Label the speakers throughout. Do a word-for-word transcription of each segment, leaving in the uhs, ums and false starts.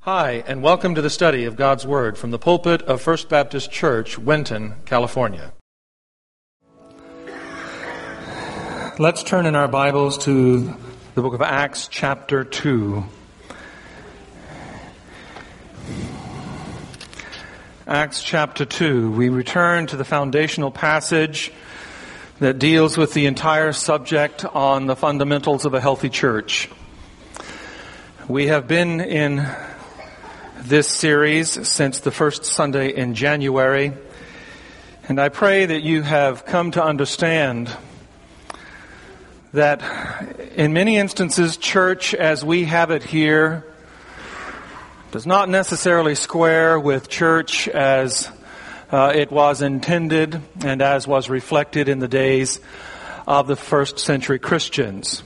Speaker 1: Hi, and welcome to the study of God's Word from the pulpit of First Baptist Church, Winton, California. Let's turn in our Bibles to the book of Acts, chapter two. Acts, chapter two. We return to the foundational passage that deals with the entire subject on the fundamentals of a healthy church. We have been in this series since the first Sunday in January, and I pray that you have come to understand that in many instances, church as we have it here does not necessarily square with church as uh, it was intended and as was reflected in the days of the first century Christians.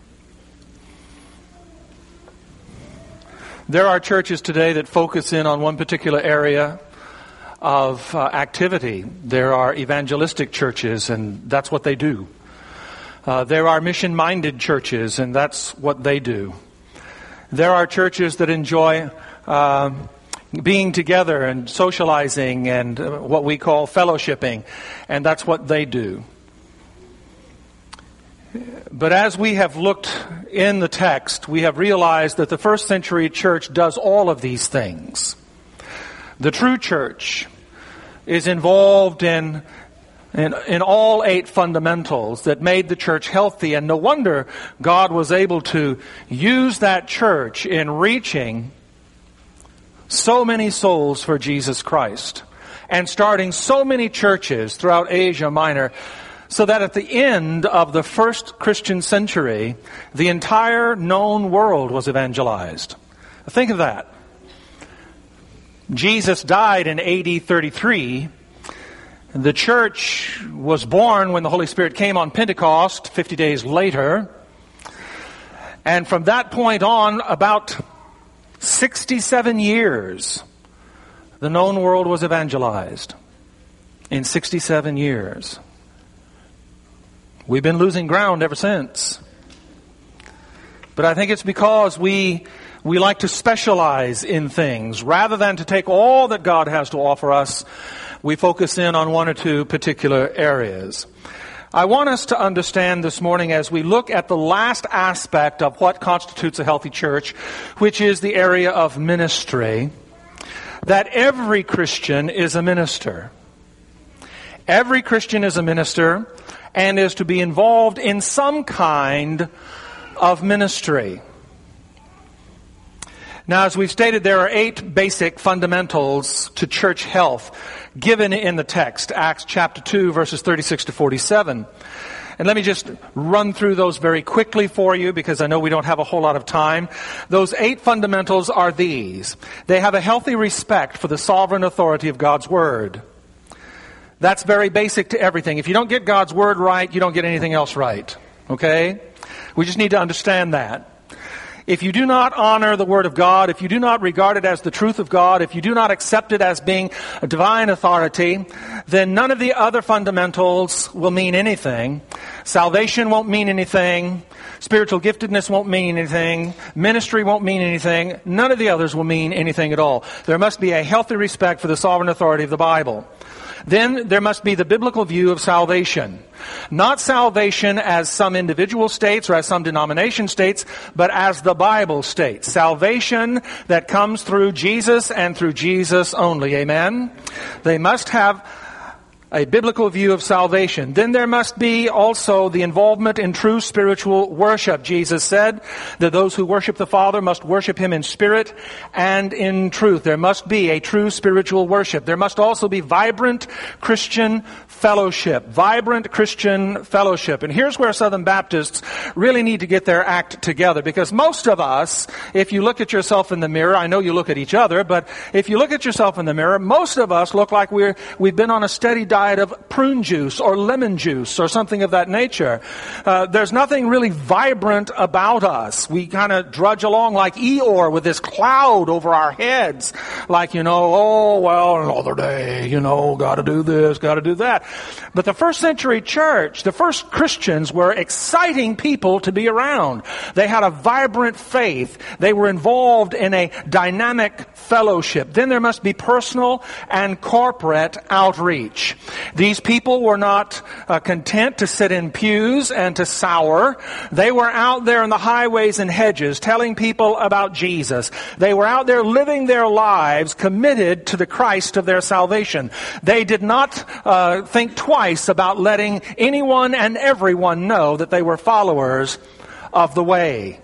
Speaker 1: There are churches today that focus in on one particular area of uh, activity. There are evangelistic churches, and that's what they do. Uh, there are mission-minded churches, and that's what they do. There are churches that enjoy uh, being together and socializing and uh, what we call fellowshipping, and that's what they do. But as we have looked in the text, we have realized that the first century church does all of these things. The true church is involved in, in, in all eight fundamentals that made the church healthy, and no wonder God was able to use that church in reaching so many souls for Jesus Christ and starting so many churches throughout Asia Minor, so that at the end of the first Christian century, the entire known world was evangelized. Think of that. Jesus died in A D thirty-three. The church was born when the Holy Spirit came on Pentecost, fifty days later. And from that point on, about sixty-seven years, the known world was evangelized. In sixty-seven years. We've been losing ground ever since. But I think it's because we we like to specialize in things. Rather than to take all that God has to offer us, we focus in on one or two particular areas. I want us to understand this morning as we look at the last aspect of what constitutes a healthy church, which is the area of ministry, that every Christian is a minister. Every Christian is a minister and is to be involved in some kind of ministry. Now, as we've stated, there are eight basic fundamentals to church health given in the text, Acts chapter two, verses thirty-six to forty-seven. And let me just run through those very quickly for you because I know we don't have a whole lot of time. Those eight fundamentals are these. They have a healthy respect for the sovereign authority of God's Word. That's very basic to everything. If you don't get God's Word right, you don't get anything else right. Okay? We just need to understand that. If you do not honor the Word of God, if you do not regard it as the truth of God, if you do not accept it as being a divine authority, then none of the other fundamentals will mean anything. Salvation won't mean anything. Spiritual giftedness won't mean anything. Ministry won't mean anything. None of the others will mean anything at all. There must be a healthy respect for the sovereign authority of the Bible. Then there must be the biblical view of salvation. Not salvation as some individual states or as some denomination states, but as the Bible states. Salvation that comes through Jesus and through Jesus only. Amen? They must have a biblical view of salvation. Then there must be also the involvement in true spiritual worship. Jesus said that those who worship the Father must worship Him in spirit and in truth. There must be a true spiritual worship. There must also be vibrant Christian fellowship. Vibrant Christian fellowship. And here's where Southern Baptists really need to get their act together, because most of us, if you look at yourself in the mirror, I know you look at each other, but if you look at yourself in the mirror, most of us look like we're, we've been on a steady diet diet of prune juice or lemon juice or something of that nature. Uh, there's nothing really vibrant about us. We kind of drudge along like Eeyore with this cloud over our heads. Like, you know, oh, well, another day, you know, got to do this, got to do that. But the first century church, the first Christians were exciting people to be around. They had a vibrant faith. They were involved in a dynamic fellowship. Then there must be personal and corporate outreach. These people were not uh, content to sit in pews and to sour. They were out there in the highways and hedges telling people about Jesus. They were out there living their lives committed to the Christ of their salvation. They did not uh, think twice about letting anyone and everyone know that they were followers of the way.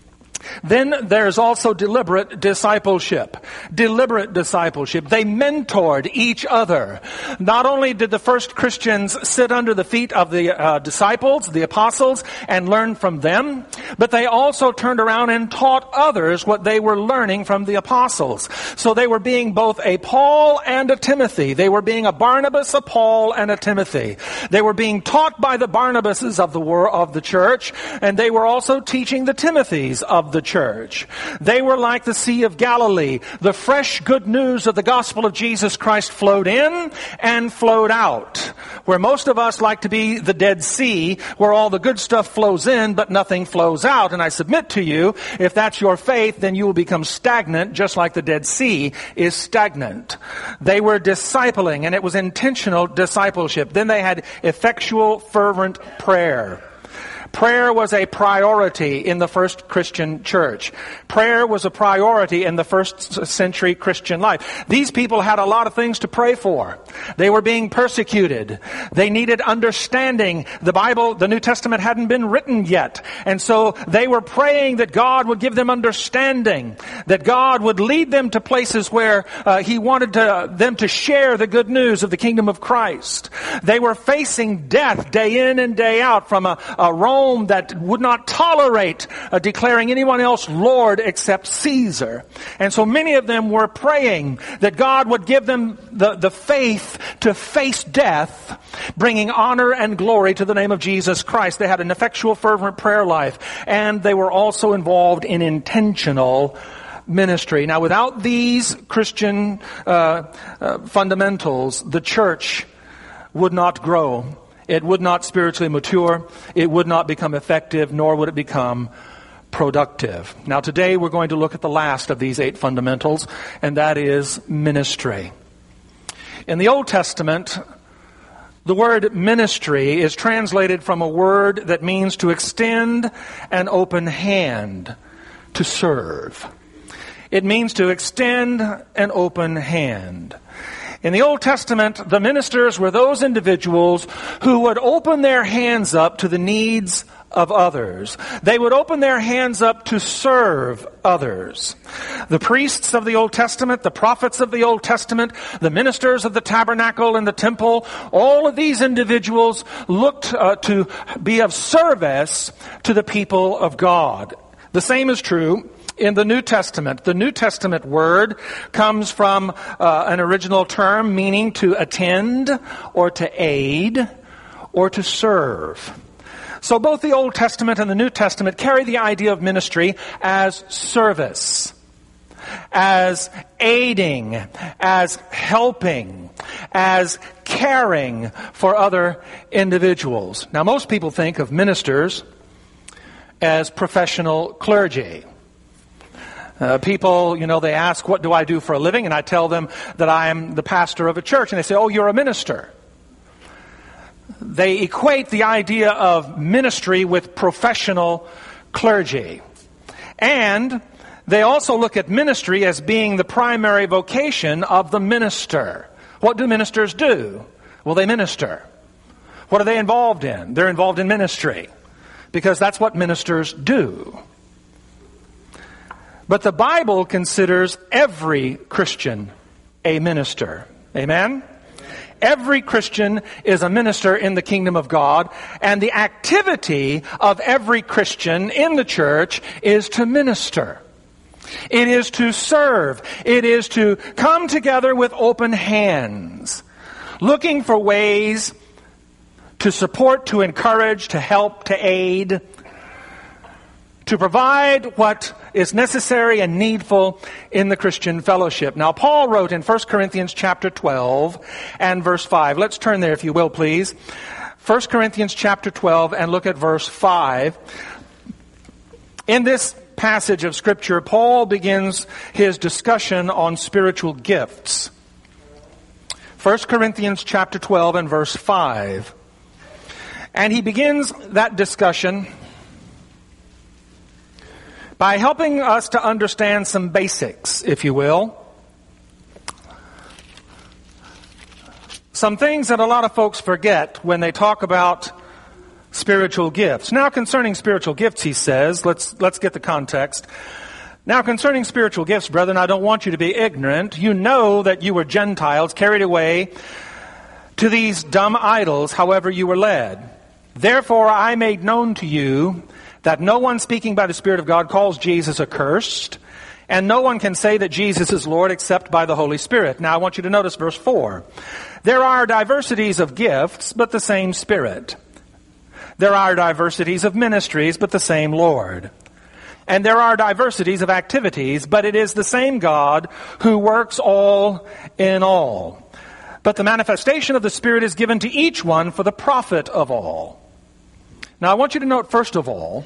Speaker 1: Then there's also deliberate discipleship. Deliberate discipleship. They mentored each other. Not only did the first Christians sit under the feet of the uh, disciples, the apostles, and learn from them, but they also turned around and taught others what they were learning from the apostles. So they were being both a Paul and a Timothy. They were being a Barnabas, a Paul, and a Timothy. They were being taught by the Barnabases of the world, of the church, and they were also teaching the Timothys of the church. They were like the Sea of Galilee. The fresh good news of the gospel of Jesus Christ flowed in and flowed out. Where most of us like to be the Dead Sea, where all the good stuff flows in, but nothing flows out. And I submit to you, if that's your faith, then you will become stagnant, just like the Dead Sea is stagnant. They were discipling, and it was intentional discipleship. Then they had effectual, fervent prayer. Prayer was a priority in the first Christian church. Prayer was a priority in the first century Christian life. These people had a lot of things to pray for. They were being persecuted. They needed understanding. The Bible, the New Testament hadn't been written yet. And so they were praying that God would give them understanding, that God would lead them to places where uh, He wanted to, them to share the good news of the kingdom of Christ. They were facing death day in and day out from a, a Roman that would not tolerate uh, declaring anyone else Lord except Caesar. And so many of them were praying that God would give them the, the faith to face death, bringing honor and glory to the name of Jesus Christ. They had an effectual, fervent prayer life, and they were also involved in intentional ministry. Now, without these Christian uh, uh, fundamentals, the church would not grow. It would not spiritually mature. It would not become effective, nor would it become productive. Now today we're going to look at the last of these eight fundamentals, and that is ministry. In the Old Testament, the word ministry is translated from a word that means to extend an open hand, to serve. It means to extend an open hand. In the Old Testament, the ministers were those individuals who would open their hands up to the needs of others. They would open their hands up to serve others. The priests of the Old Testament, the prophets of the Old Testament, the ministers of the tabernacle and the temple, all of these individuals looked uh, to be of service to the people of God. The same is true in the New Testament. The New Testament word comes from uh, an original term meaning to attend or to aid or to serve. So both the Old Testament and the New Testament carry the idea of ministry as service, as aiding, as helping, as caring for other individuals. Now most people think of ministers as professional clergy. Uh, people, you know, they ask, what do I do for a living? And I tell them that I am the pastor of a church. And they say, oh, you're a minister. They equate the idea of ministry with professional clergy. And they also look at ministry as being the primary vocation of the minister. What do ministers do? Well, they minister. What are they involved in? They're involved in ministry, because that's what ministers do. But the Bible considers every Christian a minister. Amen? Every Christian is a minister in the kingdom of God, and the activity of every Christian in the church is to minister. It is to serve. It is to come together with open hands. looking for ways to support, to encourage, to help, to aid, to provide what is necessary and needful in the Christian fellowship. Now, Paul wrote in First Corinthians chapter twelve and verse five. Let's turn there, if you will, please. First Corinthians chapter twelve and look at verse five. In this passage of Scripture, Paul begins his discussion on spiritual gifts. First Corinthians chapter twelve and verse five. And he begins that discussion by helping us to understand some basics, if you will. Some things that a lot of folks forget when they talk about spiritual gifts. Now, concerning spiritual gifts, he says, let's let's get the context. Now, concerning spiritual gifts, brethren, I don't want you to be ignorant. You know that you were Gentiles carried away to these dumb idols, however you were led. Therefore, I made known to you that no one speaking by the Spirit of God calls Jesus accursed, and no one can say that Jesus is Lord except by the Holy Spirit. Now, I want you to notice verse four. There are diversities of gifts, but the same Spirit. There are diversities of ministries, but the same Lord. And there are diversities of activities, but it is the same God who works all in all. But the manifestation of the Spirit is given to each one for the profit of all. Now, I want you to note, first of all,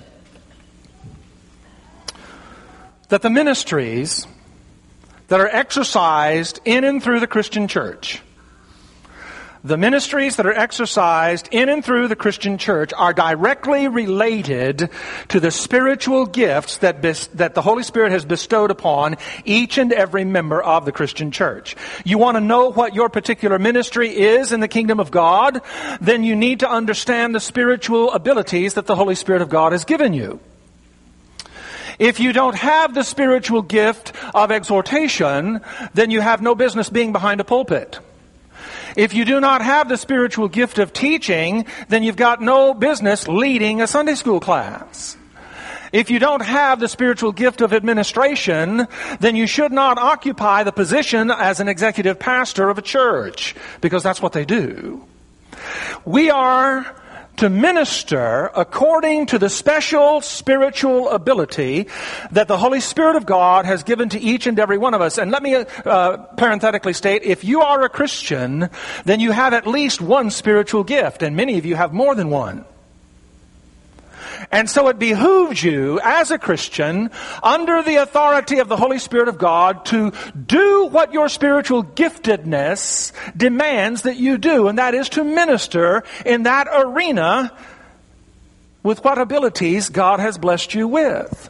Speaker 1: that the ministries that are exercised in and through the Christian church, the ministries that are exercised in and through the Christian church are directly related to the spiritual gifts that, bes- that the Holy Spirit has bestowed upon each and every member of the Christian church. You want to know what your particular ministry is in the kingdom of God? Then you need to understand the spiritual abilities that the Holy Spirit of God has given you. If you don't have the spiritual gift of exhortation, then you have no business being behind a pulpit. If you do not have the spiritual gift of teaching, then you've got no business leading a Sunday school class. If you don't have the spiritual gift of administration, then you should not occupy the position as an executive pastor of a church, because that's what they do. We are to minister according to the special spiritual ability that the Holy Spirit of God has given to each and every one of us. And let me uh, parenthetically state, if you are a Christian, then you have at least one spiritual gift, and many of you have more than one. And so it behooves you, as a Christian, under the authority of the Holy Spirit of God, to do what your spiritual giftedness demands that you do, and that is to minister in that arena with what abilities God has blessed you with.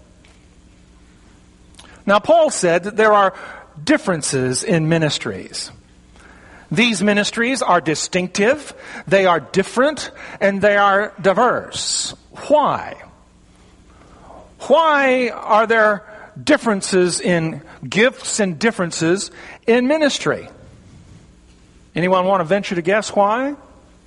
Speaker 1: Now, Paul said that there are differences in ministries. These ministries are distinctive, they are different, and they are diverse. Why? Why are there differences in gifts and differences in ministry? Anyone want to venture to guess why?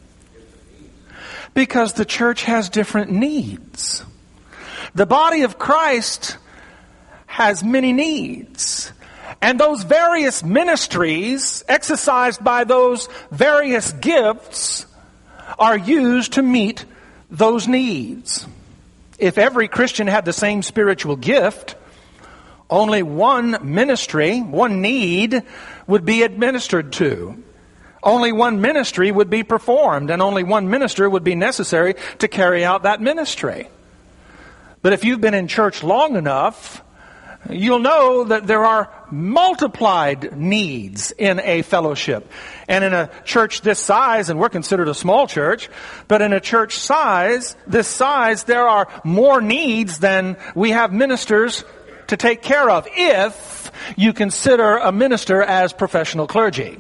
Speaker 1: Because the church has different needs. The body of Christ has many needs. And those various ministries exercised by those various gifts are used to meet those needs. If every Christian had the same spiritual gift, only one ministry, one need would be administered to. Only one ministry would be performed, and only one minister would be necessary to carry out that ministry. But if you've been in church long enough, you'll know that there are multiplied needs in a fellowship. And in a church this size, and we're considered a small church, but in a church size, this size, there are more needs than we have ministers to take care of, if you consider a minister as professional clergy.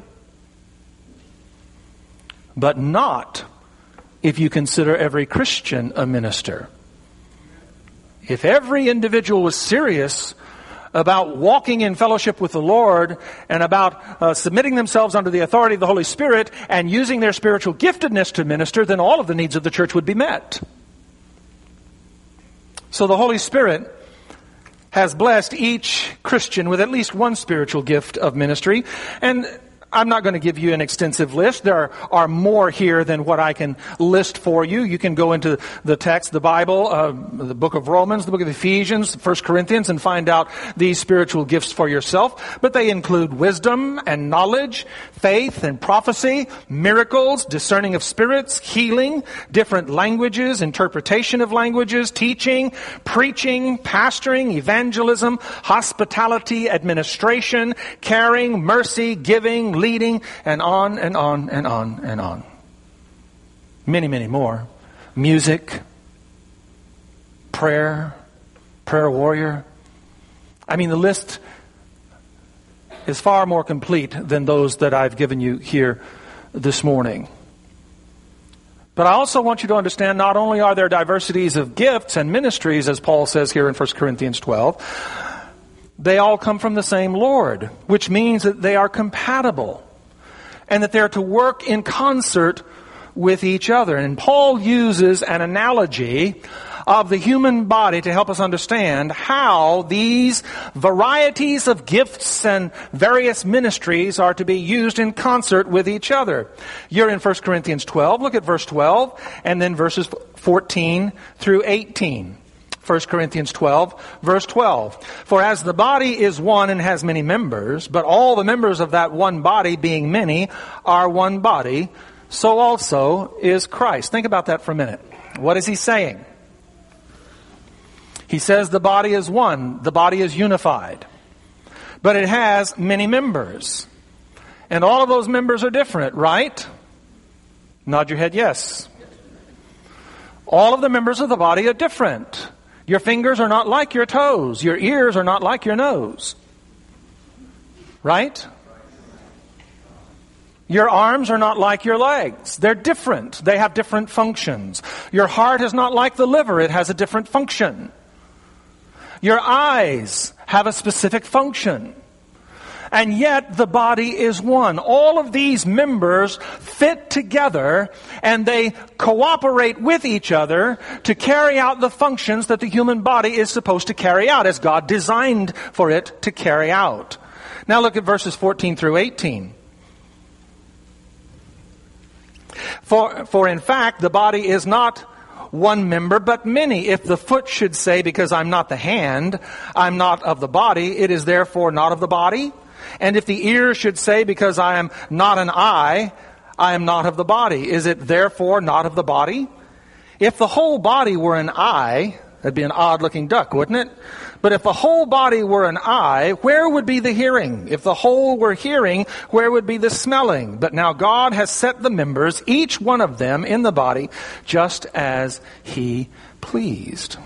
Speaker 1: But not if you consider every Christian a minister. If every individual was serious about walking in fellowship with the Lord and about uh, submitting themselves under the authority of the Holy Spirit and using their spiritual giftedness to minister, then all of the needs of the church would be met. So the Holy Spirit has blessed each Christian with at least one spiritual gift of ministry. And I'm not going to give you an extensive list. There are more here than what I can list for you. You can go into the text, the Bible, uh, the book of Romans, the book of Ephesians, First Corinthians, and find out these spiritual gifts for yourself. But they include wisdom and knowledge, faith and prophecy, miracles, discerning of spirits, healing, different languages, interpretation of languages, teaching, preaching, pastoring, evangelism, hospitality, administration, caring, mercy, giving, leading, and on and on and on and on. Many, many more. Music, prayer, prayer warrior. I mean, the list is far more complete than those that I've given you here this morning. But I also want you to understand not only are there diversities of gifts and ministries, as Paul says here in First Corinthians twelve, they all come from the same Lord, which means that they are compatible and that they're to work in concert with each other. And Paul uses an analogy of the human body to help us understand how these varieties of gifts and various ministries are to be used in concert with each other. You're in First Corinthians twelve. Look at verse twelve and then verses fourteen through eighteen. First Corinthians twelve, verse twelve. For as the body is one and has many members, but all the members of that one body, being many, are one body, so also is Christ. Think about that for a minute. What is he saying? He says the body is one, the body is unified, but it has many members. And all of those members are different, right? Nod your head, yes. All of the members of the body are different. Your fingers are not like your toes. Your ears are not like your nose. Right? Your arms are not like your legs. They're different. They have different functions. Your heart is not like the liver. It has a different function. Your eyes have a specific function. And yet the body is one. All of these members fit together and they cooperate with each other to carry out the functions that the human body is supposed to carry out as God designed for it to carry out. Now look at verses fourteen through eighteen. For, for in fact, the body is not one member, but many. If the foot should say, because I'm not the hand, I'm not of the body, it is therefore not of the body. And if the ear should say, because I am not an eye, I am not of the body, is it therefore not of the body? If the whole body were an eye, that'd be an odd-looking duck, wouldn't it? But if the whole body were an eye, where would be the hearing? If the whole were hearing, where would be the smelling? But now God has set the members, each one of them, in the body, just as He pleased.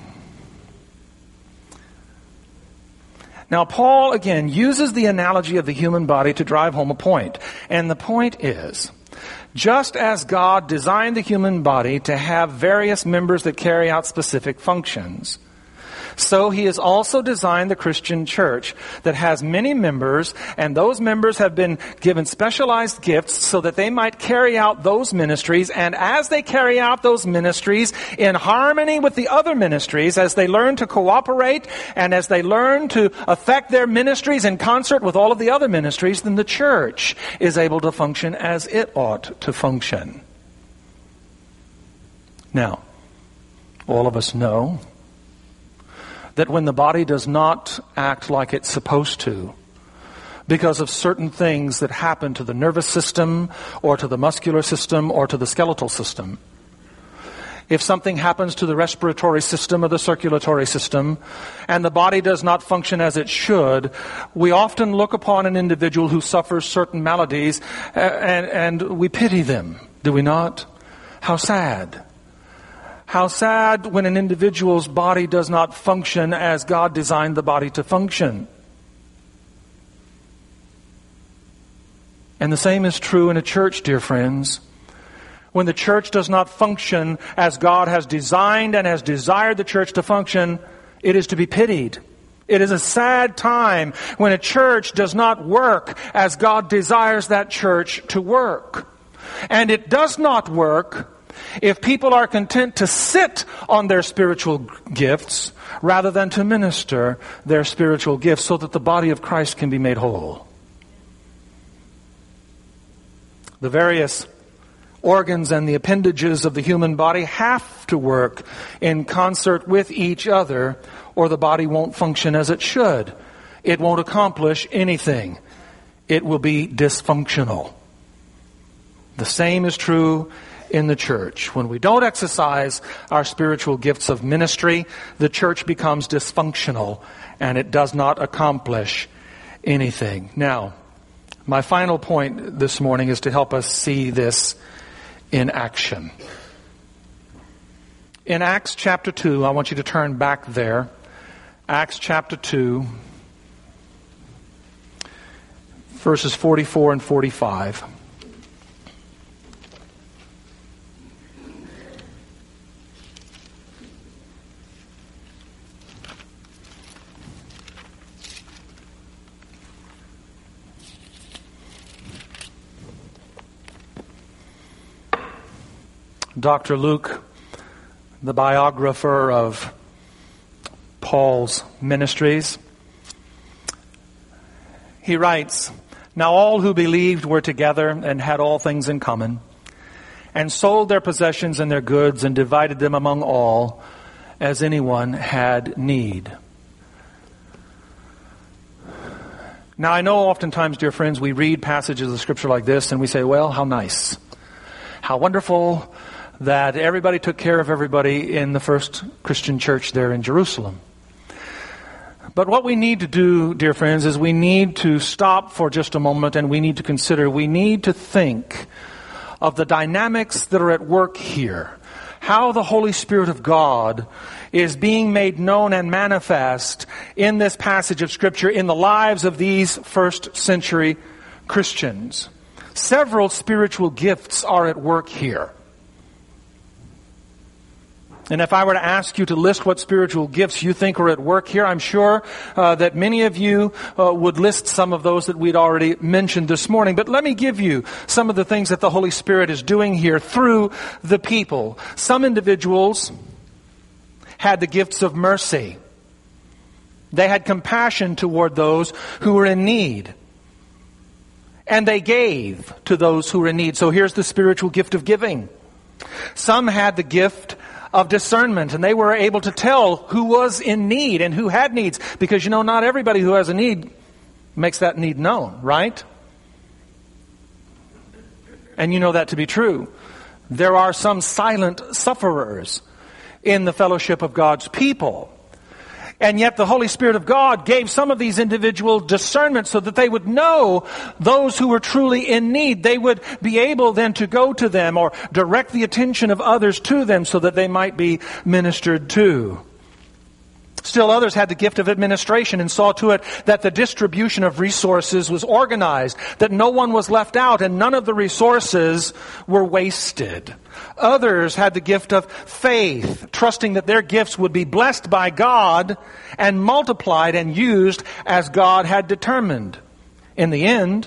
Speaker 1: Now, Paul, again, uses the analogy of the human body to drive home a point. And the point is, just as God designed the human body to have various members that carry out specific functions, so He has also designed the Christian church that has many members, and those members have been given specialized gifts so that they might carry out those ministries. And as they carry out those ministries in harmony with the other ministries, as they learn to cooperate and as they learn to affect their ministries in concert with all of the other ministries, then the church is able to function as it ought to function. Now, all of us know that when the body does not act like it's supposed to, because of certain things that happen to the nervous system, or to the muscular system, or to the skeletal system, if something happens to the respiratory system or the circulatory system, and the body does not function as it should, we often look upon an individual who suffers certain maladies, and, and we pity them, do we not? How sad. How sad when an individual's body does not function as God designed the body to function. And the same is true in a church, dear friends. When the church does not function as God has designed and has desired the church to function, it is to be pitied. It is a sad time when a church does not work as God desires that church to work. And it does not work if people are content to sit on their spiritual gifts rather than to minister their spiritual gifts so that the body of Christ can be made whole. The various organs and the appendages of the human body have to work in concert with each other, or the body won't function as it should. It won't accomplish anything. It will be dysfunctional. The same is true in the church. When we don't exercise our spiritual gifts of ministry, the church becomes dysfunctional and it does not accomplish anything. Now, my final point this morning is to help us see this in action. In Acts chapter two, I want you to turn back there. Acts chapter two, verses forty-four and forty-five. Doctor Luke, the biographer of Paul's ministries, he writes, "Now all who believed were together and had all things in common, and sold their possessions and their goods and divided them among all, as anyone had need." Now I know oftentimes, dear friends, we read passages of Scripture like this and we say, well, how nice, how wonderful that everybody took care of everybody in the first Christian church there in Jerusalem. But what we need to do, dear friends, is we need to stop for just a moment and we need to consider, we need to think of the dynamics that are at work here. How the Holy Spirit of God is being made known and manifest in this passage of Scripture in the lives of these first century Christians. Several spiritual gifts are at work here. And if I were to ask you to list what spiritual gifts you think are at work here, I'm sure uh, that many of you uh, would list some of those that we'd already mentioned this morning. But let me give you some of the things that the Holy Spirit is doing here through the people. Some individuals had the gifts of mercy. They had compassion toward those who were in need. And they gave to those who were in need. So here's the spiritual gift of giving. Some had the gift of discernment, and they were able to tell who was in need and who had needs, because you know not everybody who has a need makes that need known, right? And you know that to be true. There are some silent sufferers in the fellowship of God's people. And yet the Holy Spirit of God gave some of these individuals discernment so that they would know those who were truly in need. They would be able then to go to them or direct the attention of others to them so that they might be ministered to. Still others had the gift of administration and saw to it that the distribution of resources was organized, that no one was left out and none of the resources were wasted. Others had the gift of faith, trusting that their gifts would be blessed by God and multiplied and used as God had determined. In the end,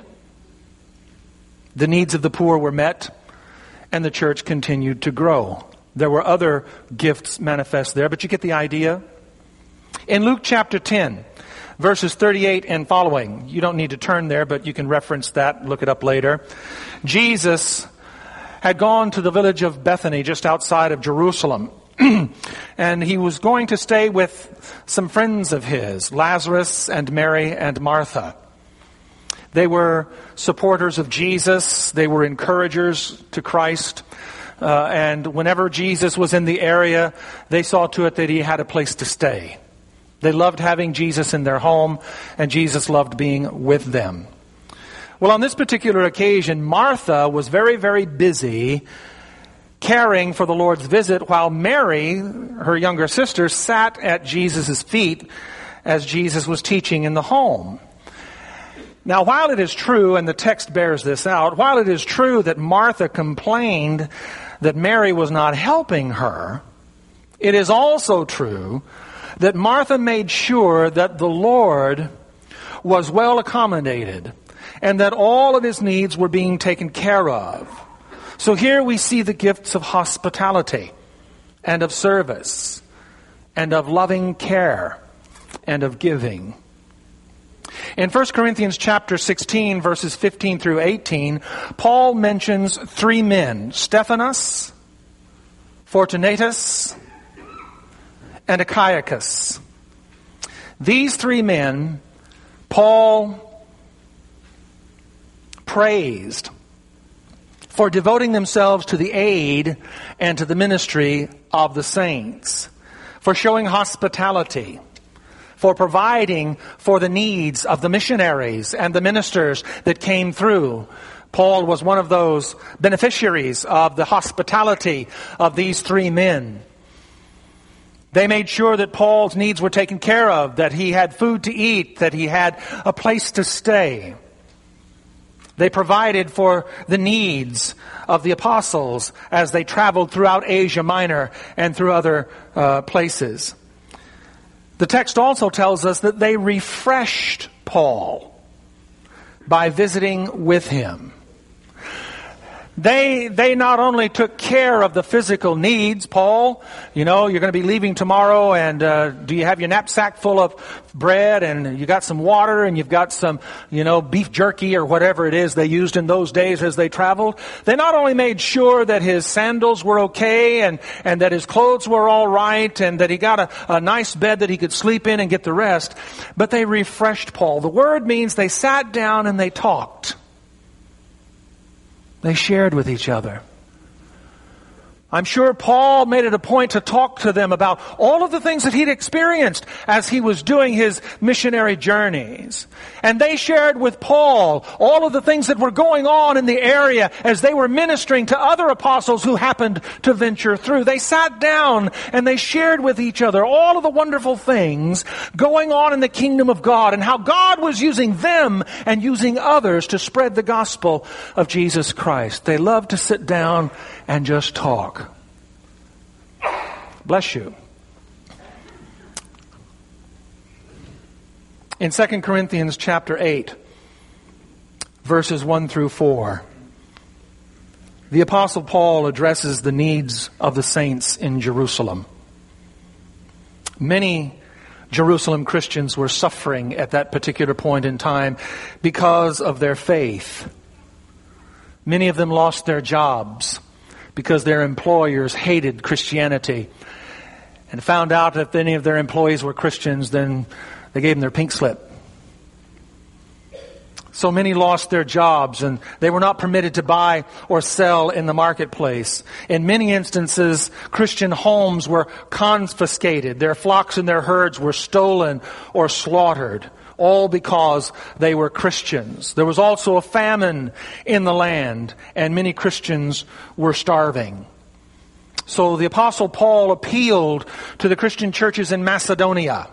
Speaker 1: the needs of the poor were met and the church continued to grow. There were other gifts manifest there, but you get the idea. In Luke chapter ten, verses thirty-eight and following, you don't need to turn there, but you can reference that, look it up later. Jesus had gone to the village of Bethany just outside of Jerusalem. And he was going to stay with some friends of his, Lazarus and Mary and Martha. They were supporters of Jesus. They were encouragers to Christ. Uh, and whenever Jesus was in the area, they saw to it that he had a place to stay. They loved having Jesus in their home, and Jesus loved being with them. Well, on this particular occasion, Martha was very, very busy caring for the Lord's visit, while Mary, her younger sister, sat at Jesus' feet as Jesus was teaching in the home. Now, while it is true, and the text bears this out, while it is true that Martha complained that Mary was not helping her, it is also true that Martha made sure that the Lord was well accommodated and that all of his needs were being taken care of. So here we see the gifts of hospitality and of service and of loving care and of giving. In First Corinthians chapter sixteen, verses fifteen through eighteen, Paul mentions three men, Stephanas, Fortunatus, and Achaicus. These three men, Paul praised for devoting themselves to the aid and to the ministry of the saints, for showing hospitality, for providing for the needs of the missionaries and the ministers that came through. Paul was one of those beneficiaries of the hospitality of these three men. They made sure that Paul's needs were taken care of, that he had food to eat, that he had a place to stay. They provided for the needs of the apostles as they traveled throughout Asia Minor and through other uh, places. The text also tells us that they refreshed Paul by visiting with him. They they not only took care of the physical needs, Paul, you know, you're going to be leaving tomorrow, and uh, do you have your knapsack full of bread, and you got some water, and you've got some, you know, beef jerky or whatever it is they used in those days as they traveled. They not only made sure that his sandals were okay, and, and that his clothes were all right, and that he got a, a nice bed that he could sleep in and get the rest, but they refreshed Paul. The word means they sat down and they talked. They shared with each other. I'm sure Paul made it a point to talk to them about all of the things that he'd experienced as he was doing his missionary journeys. And they shared with Paul all of the things that were going on in the area as they were ministering to other apostles who happened to venture through. They sat down and they shared with each other all of the wonderful things going on in the kingdom of God and how God was using them and using others to spread the gospel of Jesus Christ. They loved to sit down and just talk. Bless you. In Second Corinthians chapter eight, verses one through four, the Apostle Paul addresses the needs of the saints in Jerusalem. Many Jerusalem Christians were suffering at that particular point in time because of their faith. Many of them lost their jobs because their employers hated Christianity and found out that if any of their employees were Christians, then they gave them their pink slip. So many lost their jobs, and they were not permitted to buy or sell in the marketplace. In many instances, Christian homes were confiscated. Their flocks and their herds were stolen or slaughtered, all because they were Christians. There was also a famine in the land, and many Christians were starving. So the Apostle Paul appealed to the Christian churches in Macedonia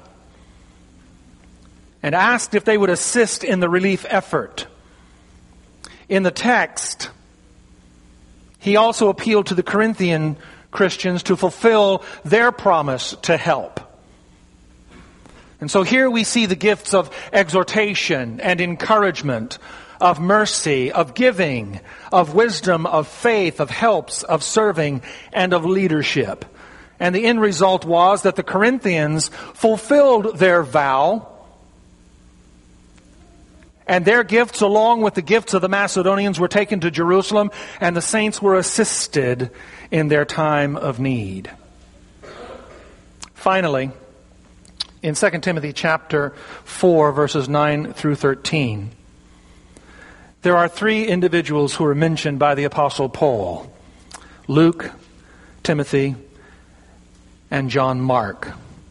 Speaker 1: and asked if they would assist in the relief effort. In the text, he also appealed to the Corinthian Christians to fulfill their promise to help. And so here we see the gifts of exhortation and encouragement, of mercy, of giving, of wisdom, of faith, of helps, of serving, and of leadership. And the end result was that the Corinthians fulfilled their vow, and their gifts, along with the gifts of the Macedonians, were taken to Jerusalem, and the saints were assisted in their time of need. Finally, in Second Timothy chapter four, verses nine through thirteen, there are three individuals who are mentioned by the Apostle Paul: Luke, Timothy, and John Mark.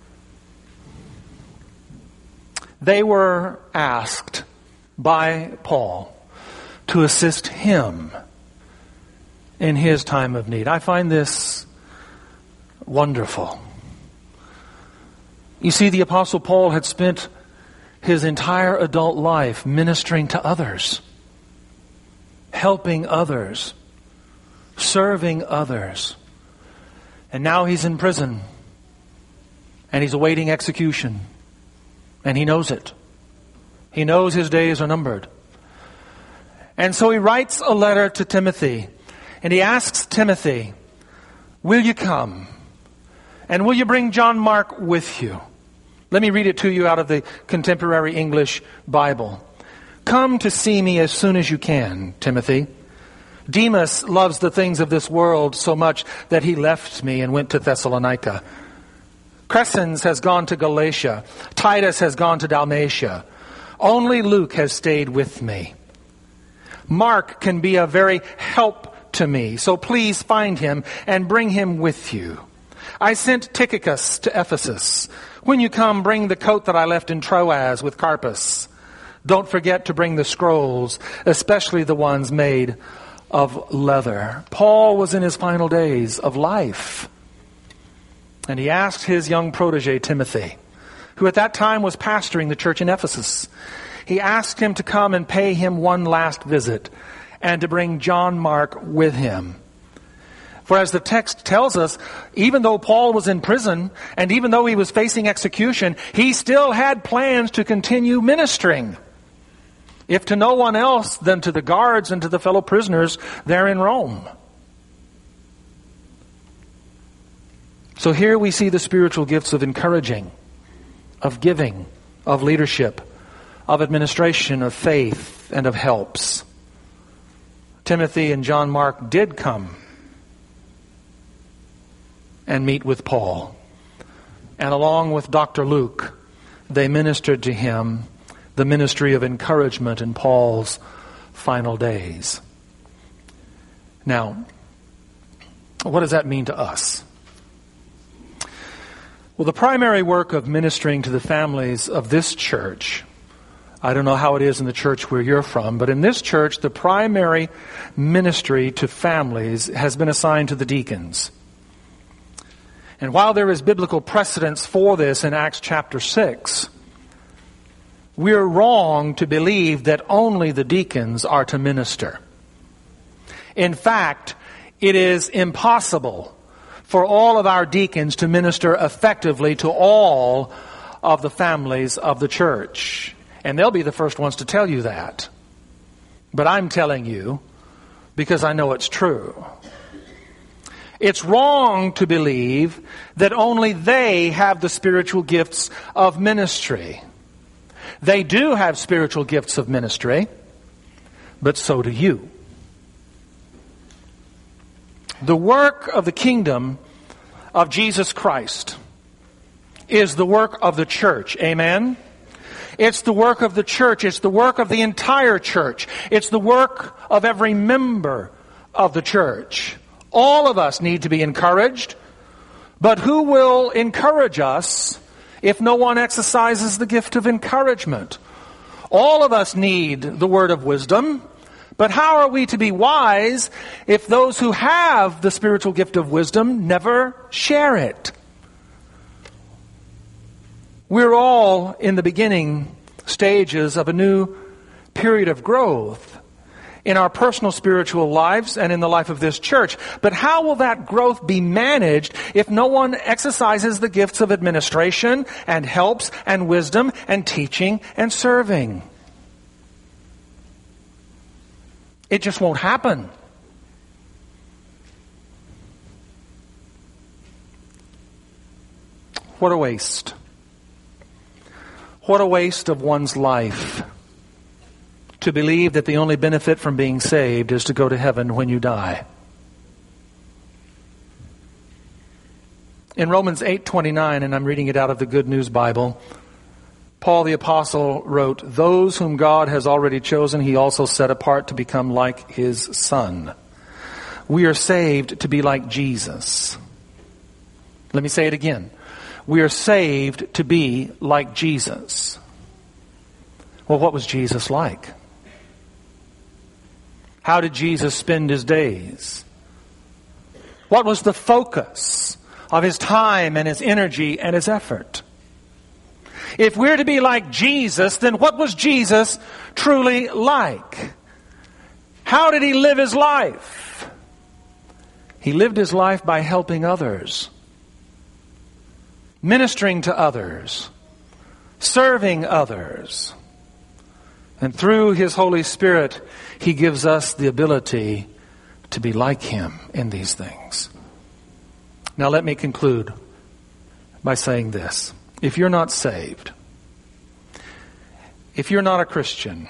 Speaker 1: They were asked by Paul to assist him in his time of need. I find this wonderful. You see, the Apostle Paul had spent his entire adult life ministering to others, helping others, serving others. And now he's in prison, and he's awaiting execution, and he knows it. He knows his days are numbered. And so he writes a letter to Timothy, and he asks Timothy, will you come? And will you bring John Mark with you? Let me read it to you out of the Contemporary English Bible. Come to see me as soon as you can, Timothy. Demas loves the things of this world so much that he left me and went to Thessalonica. Crescens has gone to Galatia. Titus has gone to Dalmatia. Only Luke has stayed with me. Mark can be a very help to me, so please find him and bring him with you. I sent Tychicus to Ephesus. When you come, bring the coat that I left in Troas with Carpus. Don't forget to bring the scrolls, especially the ones made of leather. Paul was in his final days of life. And he asked his young protege, Timothy, who at that time was pastoring the church in Ephesus. He asked him to come and pay him one last visit and to bring John Mark with him. For as the text tells us, even though Paul was in prison and even though he was facing execution, he still had plans to continue ministering. If to no one else, then to the guards and to the fellow prisoners there in Rome. So here we see the spiritual gifts of encouraging, of giving, of leadership, of administration, of faith, and of helps. Timothy and John Mark did come and meet with Paul. And along with Doctor Luke, they ministered to him the ministry of encouragement in Paul's final days. Now, what does that mean to us? Well, the primary work of ministering to the families of this church, I don't know how it is in the church where you're from, but in this church, the primary ministry to families has been assigned to the deacons. And while there is biblical precedence for this in Acts chapter six, we're wrong to believe that only the deacons are to minister. In fact, it is impossible for all of our deacons to minister effectively to all of the families of the church. And they'll be the first ones to tell you that. But I'm telling you because I know it's true. It's wrong to believe that only they have the spiritual gifts of ministry. They do have spiritual gifts of ministry, but so do you. The work of the kingdom of Jesus Christ is the work of the church. Amen? It's the work of the church. It's the work of the entire church. It's the work of every member of the church. All of us need to be encouraged, but who will encourage us if no one exercises the gift of encouragement? All of us need the word of wisdom, but how are we to be wise if those who have the spiritual gift of wisdom never share it? We're all in the beginning stages of a new period of growth in our personal spiritual lives and in the life of this church. But how will that growth be managed if no one exercises the gifts of administration and helps and wisdom and teaching and serving? It just won't happen. What a waste. What a waste of one's life to believe that the only benefit from being saved is to go to heaven when you die. In Romans eight twenty-nine, and I'm reading it out of the Good News Bible, Paul the Apostle wrote, "Those whom God has already chosen, he also set apart to become like his Son." We are saved to be like Jesus. Let me say it again. We are saved to be like Jesus. Well, what was Jesus like? How did Jesus spend his days? What was the focus of his time and his energy and his effort? If we're to be like Jesus, then what was Jesus truly like? How did he live his life? He lived his life by helping others, ministering to others, serving others. And through his Holy Spirit, he gives us the ability to be like him in these things. Now let me conclude by saying this. if you're not saved, if you're not a Christian,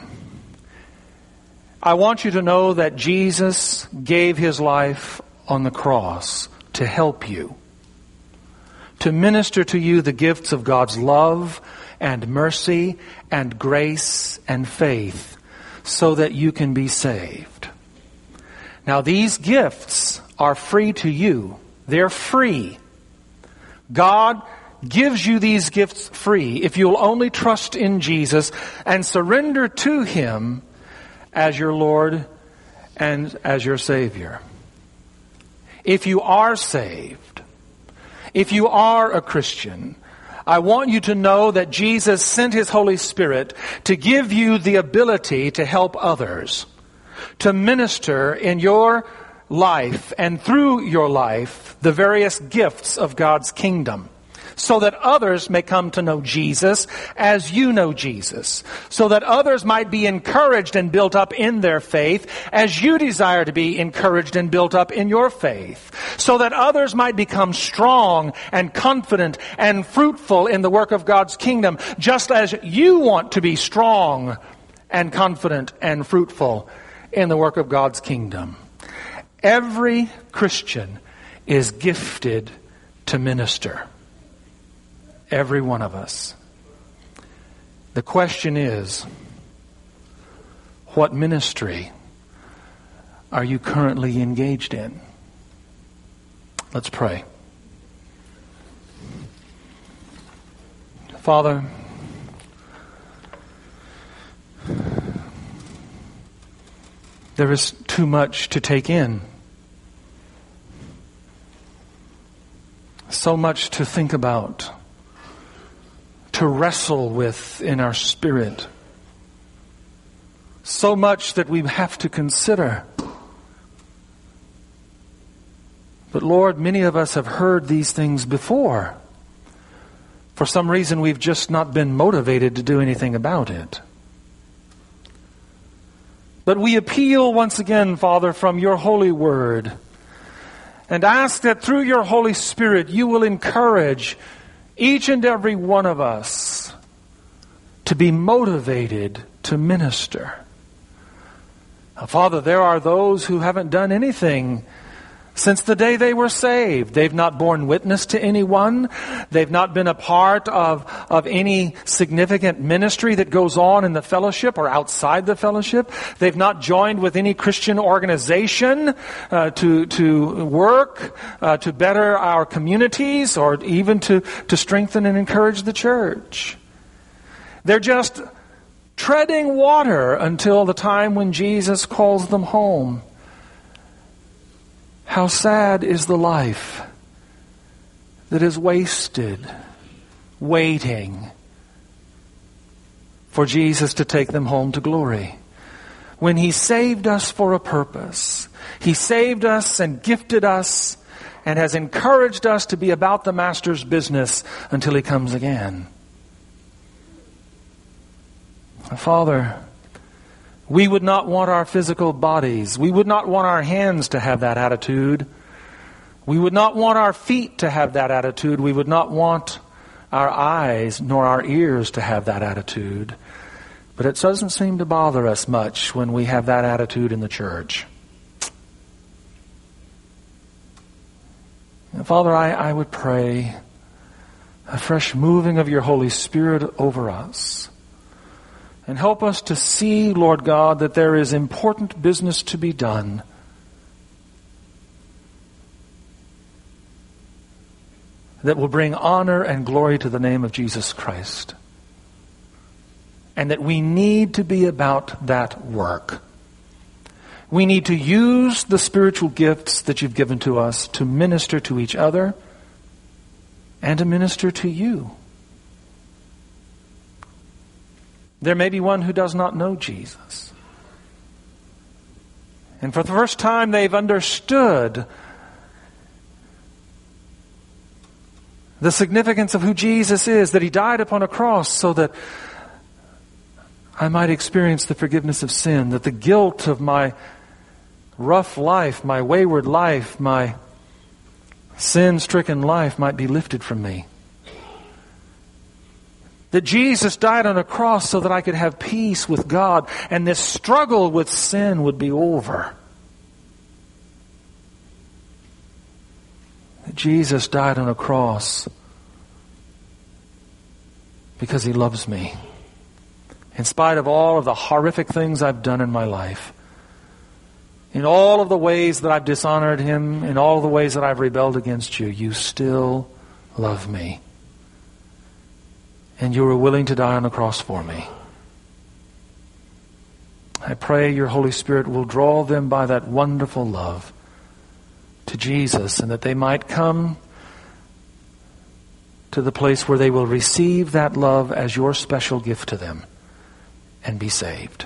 Speaker 1: I want you to know that Jesus gave His life on the cross to help you, to minister to you the gifts of God's love and mercy and grace and faith so that you can be saved. Now, these gifts are free to you. They're free. God gives you these gifts free if you'll only trust in Jesus and surrender to Him as your Lord and as your Savior. If you are saved, if you are a Christian, I want you to know that Jesus sent His Holy Spirit to give you the ability to help others, to minister in your life and through your life the various gifts of God's kingdom, so that others may come to know Jesus as you know Jesus, so that others might be encouraged and built up in their faith as you desire to be encouraged and built up in your faith, so that others might become strong and confident and fruitful in the work of God's kingdom, just as you want to be strong and confident and fruitful in the work of God's kingdom. Every Christian is gifted to minister. Every one of us. The question is, what ministry are you currently engaged in? Let's pray. Father, there is too much to take in. So much to think about, to wrestle with in our spirit. So much that we have to consider. But Lord, many of us have heard these things before. For some reason, we've just not been motivated to do anything about it. But we appeal once again, Father, from your holy word, and ask that through your Holy Spirit you will encourage each and every one of us to be motivated to minister. Now, Father, there are those who haven't done anything since the day they were saved. They've not borne witness to anyone. They've not been a part of, of any significant ministry that goes on in the fellowship or outside the fellowship. They've not joined with any Christian organization uh, to, to work, uh, to better our communities, or even to, to strengthen and encourage the church. They're just treading water until the time when Jesus calls them home. How sad is the life that is wasted, waiting for Jesus to take them home to glory. When He saved us for a purpose. He saved us and gifted us and has encouraged us to be about the Master's business until He comes again. Father, we would not want our physical bodies. We would not want our hands to have that attitude. We would not want our feet to have that attitude. We would not want our eyes nor our ears to have that attitude. But it doesn't seem to bother us much when we have that attitude in the church. And Father, I, I would pray a fresh moving of your Holy Spirit over us. And help us to see, Lord God, that there is important business to be done. That will bring honor and glory to the name of Jesus Christ. And that we need to be about that work. We need to use the spiritual gifts that you've given to us to minister to each other and to minister to you. There may be one who does not know Jesus. And for the first time they've understood the significance of who Jesus is, that He died upon a cross so that I might experience the forgiveness of sin, that the guilt of my rough life, my wayward life, my sin-stricken life might be lifted from me. That Jesus died on a cross so that I could have peace with God and this struggle with sin would be over. That Jesus died on a cross because He loves me. In spite of all of the horrific things I've done in my life, in all of the ways that I've dishonored Him, in all of the ways that I've rebelled against You, You still love me. And You were willing to die on the cross for me. I pray Your Holy Spirit will draw them by that wonderful love to Jesus, and that they might come to the place where they will receive that love as Your special gift to them and be saved.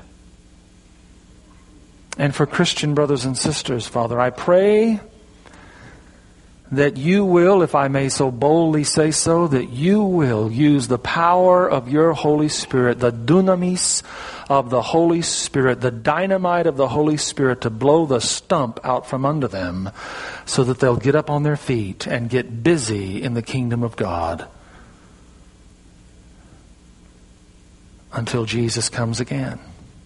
Speaker 1: And for Christian brothers and sisters, Father, I pray that You will, if I may so boldly say so, that You will use the power of Your Holy Spirit, the dunamis of the Holy Spirit, the dynamite of the Holy Spirit, to blow the stump out from under them so that they'll get up on their feet and get busy in the kingdom of God until Jesus comes again.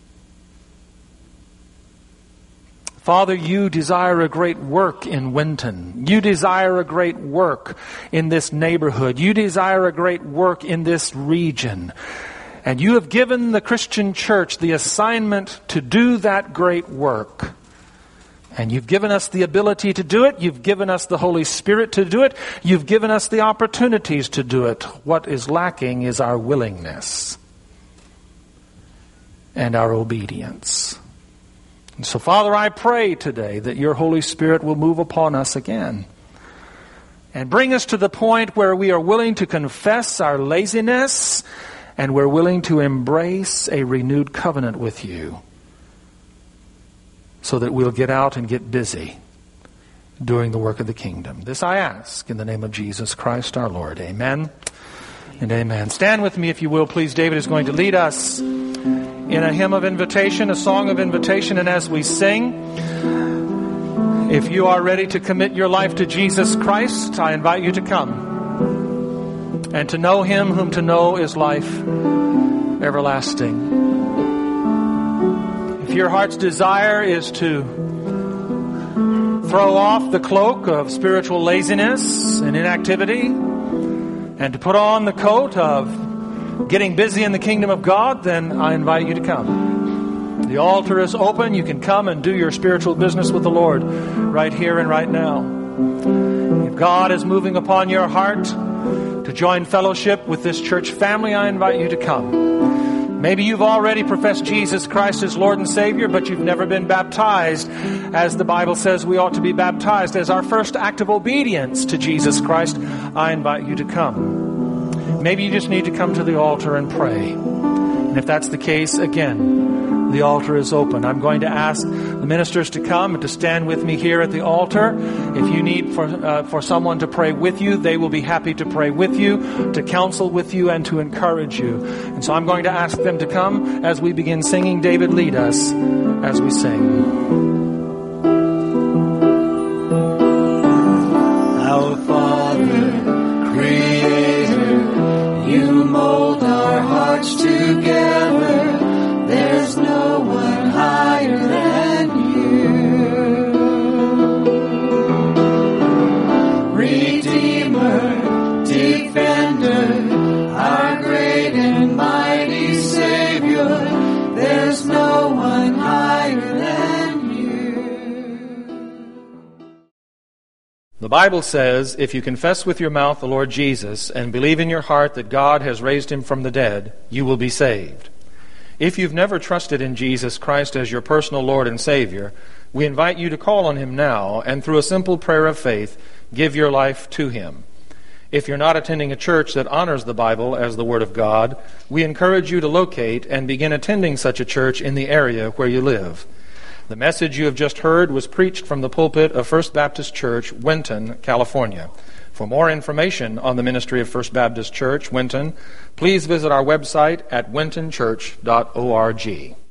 Speaker 1: Father, You desire a great work in Winton. You desire a great work in this neighborhood. You desire a great work in this region. And You have given the Christian church the assignment to do that great work. And You've given us the ability to do it. You've given us the Holy Spirit to do it. You've given us the opportunities to do it. What is lacking is our willingness and our obedience. And so, Father, I pray today that Your Holy Spirit will move upon us again and bring us to the point where we are willing to confess our laziness and we're willing to embrace a renewed covenant with You so that we'll get out and get busy doing the work of the kingdom. This I ask in the name of Jesus Christ our Lord. Amen and amen. Stand with me if you will, please. David is going to lead us in a hymn of invitation, a song of invitation, and as we sing, if you are ready to commit your life to Jesus Christ, I invite you to come and to know Him whom to know is life everlasting. If your heart's desire is to throw off the cloak of spiritual laziness and inactivity and to put on the coat of getting busy in the kingdom of God, then I invite you to come. The altar is open. You can come and do your spiritual business with the Lord right here and right now. If God is moving upon your heart to join fellowship with this church family, I invite you to come. Maybe you've already professed Jesus Christ as Lord and Savior, but you've never been baptized, as the Bible says we ought to be baptized as our first act of obedience to Jesus Christ. I invite you to come. Maybe you just need to come to the altar and pray. And if that's the case, again, the altar is open. I'm going to ask the ministers to come and to stand with me here at the altar. If you need for uh, for someone to pray with you, they will be happy to pray with you, to counsel with you, and to encourage you. And so I'm going to ask them to come as we begin singing David Lead Us as we sing.
Speaker 2: Our Father, Creator, You mold our hearts together. There's no one higher than You. Redeemer, Defender, our great and mighty Savior. There's no one higher than You.
Speaker 1: The Bible says, if you confess with your mouth the Lord Jesus and believe in your heart that God has raised Him from the dead, you will be saved. If you've never trusted in Jesus Christ as your personal Lord and Savior, we invite you to call on Him now and through a simple prayer of faith, give your life to Him. If you're not attending a church that honors the Bible as the Word of God, we encourage you to locate and begin attending such a church in the area where you live. The message you have just heard was preached from the pulpit of First Baptist Church, Winton, California. For more information on the ministry of First Baptist Church, Winton, please visit our website at winton church dot org.